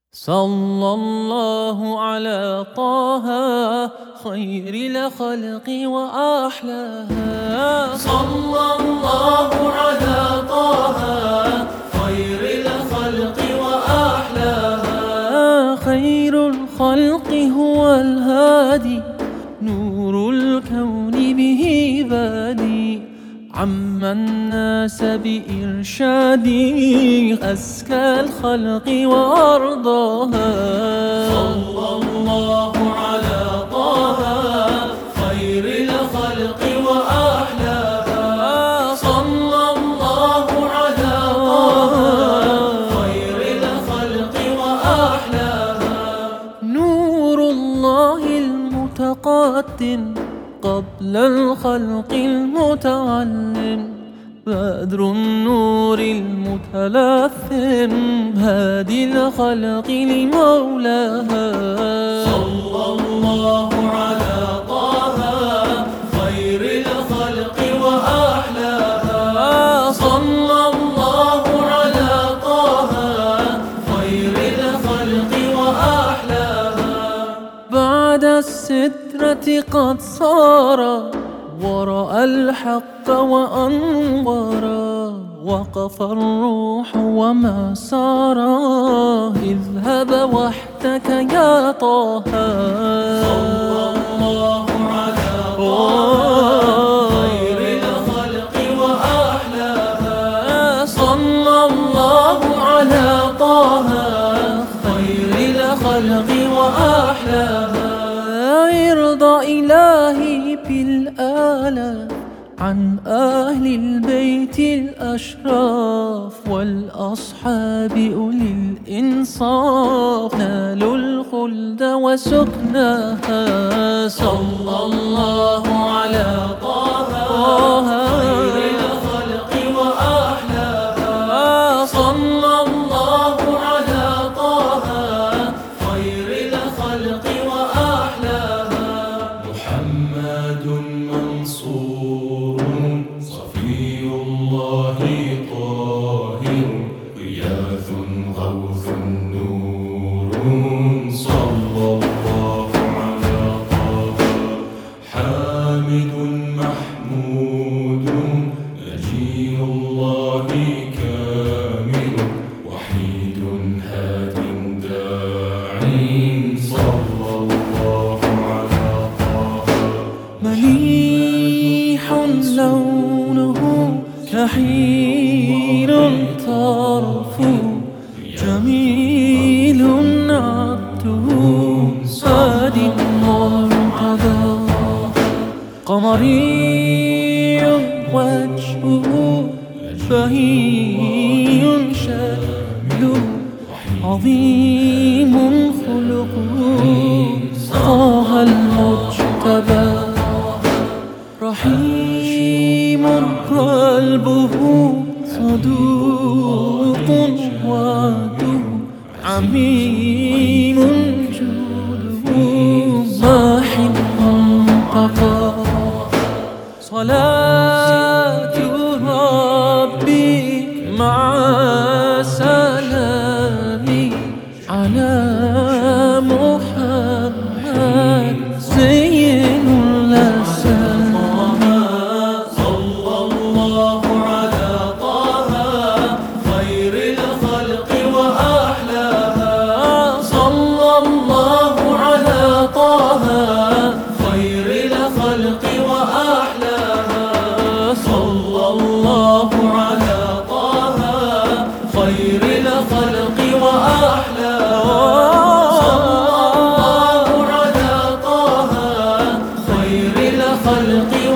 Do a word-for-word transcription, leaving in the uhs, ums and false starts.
صلى الله على طه خير الخلق وأحلاها. صلى الله على طه خير الخلق وأحلاها. خير الخلق هو الهادي نور الكون به بادي عم الناس بإرشادي أزكى الخلق وأرضاها. صلى الله على طه خير الخلق وأحلاها. صلى الله على طه خير الخلق وأحلاها. نور الله المتقدم قبل الخلق المتعلم بدر النور المتلثم هادي الخلق لمولاها. صلى الله على طه خير الخلق وأحلاها. صلى الله على طه خير الخلق وأحلاها. بعد السترة قد صار ورأى الحق وأنورا وقف الروح وما سار اذهب وحدك يا طه. صلى الله على طه خير الخلق وأحلاها. صلى الله على طه خير الخلق وأحلاها. ارضى إلهي بالآلاف عن أهل البيت الأشراف والأصحاب أولي الإنصاف نالوا الخلد وسكناها. صلى الله على طه خير الخلق وأحلاها. صلى الله على طه خير الخلق وأحلاها. محمد منصور صفي الله طاهر غياث غوث نور. صلى الله على طه حامد محمود نجي الله كامل وحيد هاد داع. صلى الله على طه مليح لونه كحيل طرفه جميل عبده ساد مرتضى قمري وجهه بهي شكله عظيم خلقه طه المجتبى رحيم قلبه صدوق وعده عميم جوده ماح منتقى. صلاة ربي مع سلامي على محمد زين الأسامي. صلى الله على طه خير الخلق وأحلاها. صلى الله على طه خير الخلق وأحلاها. صلى الله على طه خير الخلق وأحلاها. صلى الله على طه خير الخلق